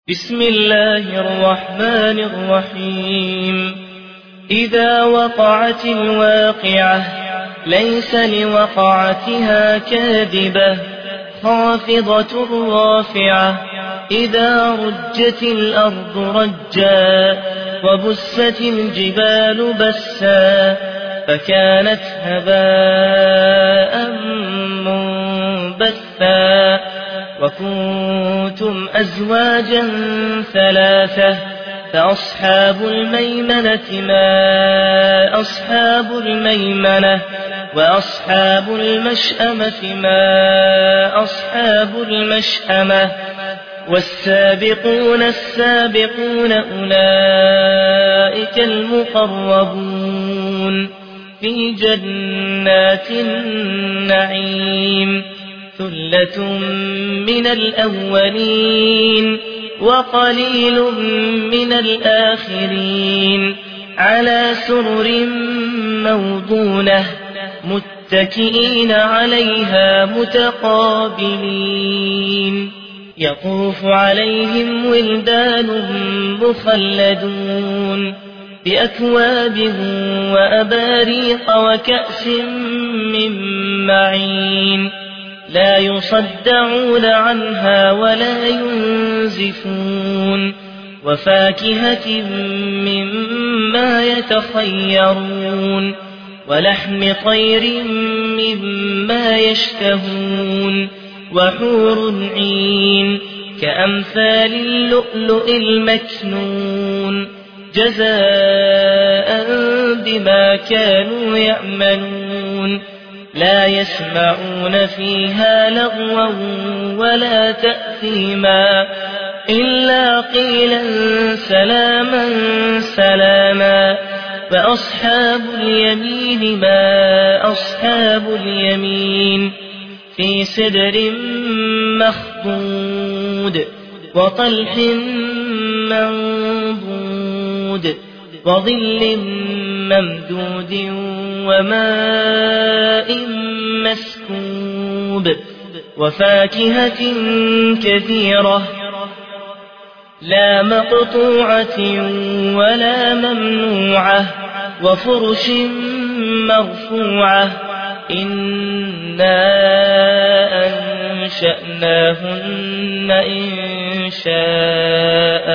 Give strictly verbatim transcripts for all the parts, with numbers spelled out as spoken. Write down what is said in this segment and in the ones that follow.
بسم الله الرحمن الرحيم. إذا وقعت الواقعة ليس لوقعتها كاذبة خافضة رافعة. إذا رجت الأرض رجا وبست الجبال بسا فكانت هباء منبثا. وكنتم أزواجا ثلاثة فأصحاب الميمنة ما أصحاب الميمنة وأصحاب المشأمة ما أصحاب المشأمة. والسابقون السابقون أولئك المقربون في جنات النعيم. ثلة من الأولين وقليل من الآخرين. على سرر موضونة متكئين عليها متقابلين. يطوف عليهم ولدان مخلدون بأكواب وأباريق وكأس من معين. لا يصدعون عنها ولا ينزفون. وفاكهة مما يتخيرون ولحم طير مما يشتهون. وحور عين كأمثال اللؤلؤ المكنون جزاء بما كانوا يعملون. لا يسمعون فيها لغوا ولا تأثيما إلا قيلا سلاما سلاما. وأصحاب اليمين ما أصحاب اليمين. في سدر مخضود وطلح منضود وظل ممدود وماء مسكوب. وفاكهة كثيرة لا مقطوعة ولا ممنوعة. وفرش مرفوعة. إنا أنشأناهن إنشاء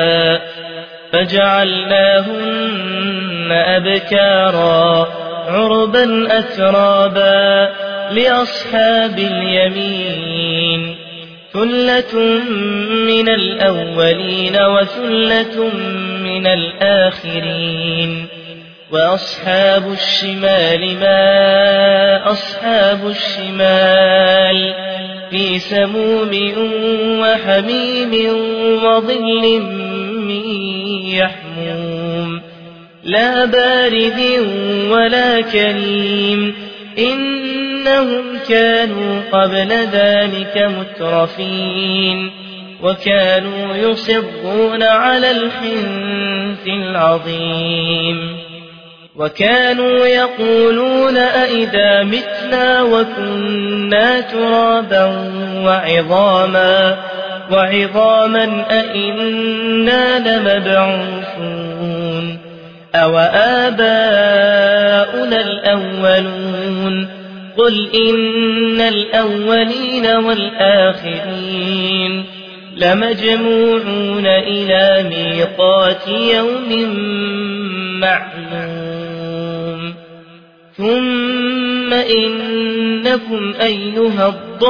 فجعلناهن أبكارا عربا أترابا لأصحاب اليمين. ثلة من الأولين وثلة من الآخرين. وأصحاب الشمال ما أصحاب الشمال. في سموم وحميم وظل من يحموم. لا بارد ولا كريم. إنهم كانوا قبل ذلك مترفين وكانوا يصرون على الحنث العظيم. وكانوا يقولون أئذا متنا وكنا ترابا وعظاما وعظاما أئنا لمبعوثون أو آباؤنا الأولون. قل إن الأولين والآخرين لمجموعون إلى ميقات يوم معلوم. ثم إنكم أيها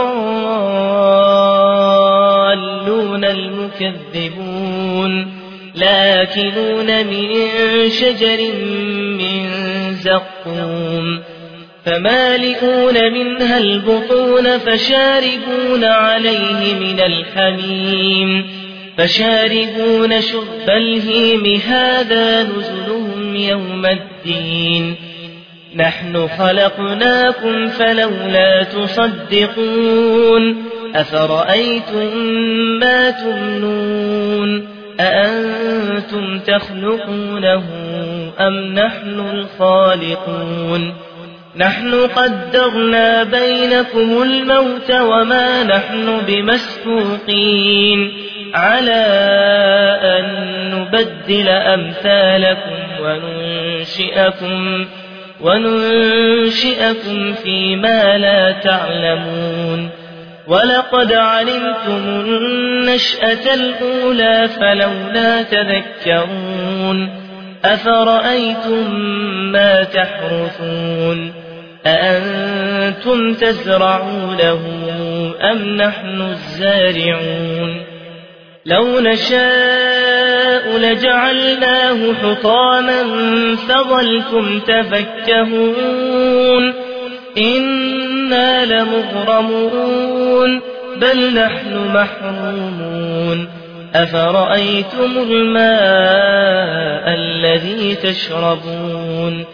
الضالون المكذبون لآكلون من شجر من زقوم فمالئون منها البطون فشاربون عليه من الحميم فشاربون شرب الهيم هذا نزلهم يوم الدين. نحن خلقناكم فلولا تصدقون. أفرأيتم ما تمنون أأنتم تخلقونه أم نحن الخالقون. نحن قدرنا بينكم الموت وما نحن بمسبوقين على نبدل أمثالكم وننشئكم, وننشئكم فيما لا تعلمون ولقد علمتم النشأة الأولى فلولا تذكرون أفرأيتم ما تحرثون أأنتم تزرعونه أم نحن الزارعون لو نشاء لجعلناه حطاما فظلتم تفكهون إنا لمغرمون بل نحن محرومون أفرأيتم الماء الذي تشربون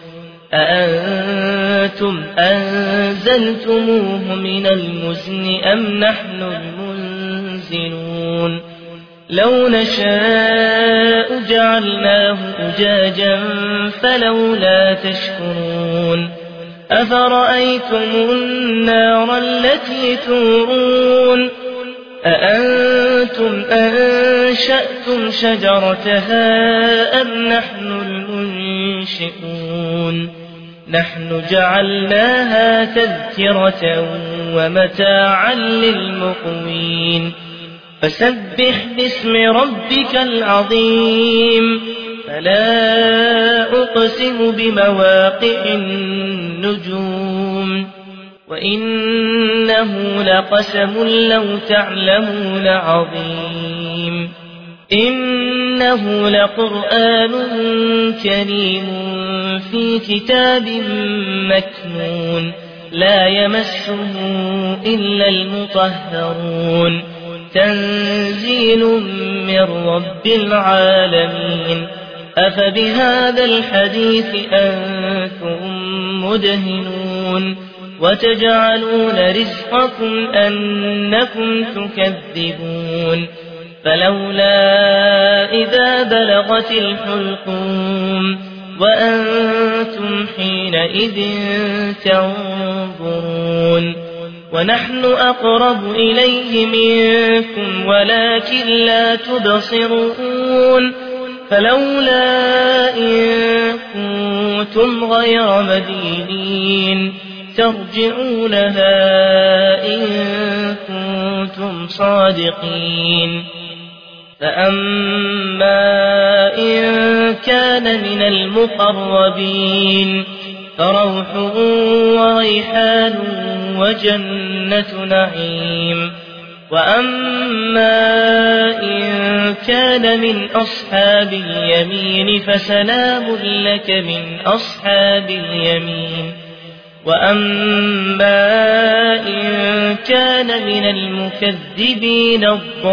أأنتم أنزلتموه من المزن أم نحن المنزلون لو نشاء جعلناه أجاجا فلولا تشكرون أفرأيتم النار التي تورون أأنتم أنشأتم شجرتها أم نحن المنشئون نحن جعلناها تذكرة ومتاعا للمقوين فسبح باسم ربك العظيم فلا أقسم بمواقع النجوم وإنه لقسم لو تعلمون عظيم إنه لقرآن كريم في كتاب مكنون لا يمسه إلا المطهرون تنزيل من رب العالمين أفبهذا الحديث أنتم مدهنون وتجعلون رزقكم أنكم تكذبون فلولا إذا بلغت الحلقوم وأنتم حينئذ تنظرون ونحن أقرب إليه منكم ولكن لا تبصرون فلولا إن كنتم غير مدينين ترجعونها إن كنتم صادقين فأما إن كان من المقربين فروح وريحان وجنة نعيم وأما إن كان من أصحاب اليمين فسلام لك من أصحاب اليمين وأما إن كان من المكذبين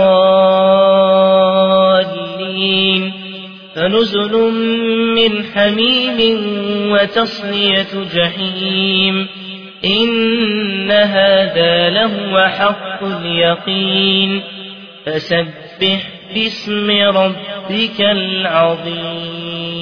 الضالين فنزل من حميم وتصلية جحيم إن هذا لهو حق اليقين فسبح باسم ربك العظيم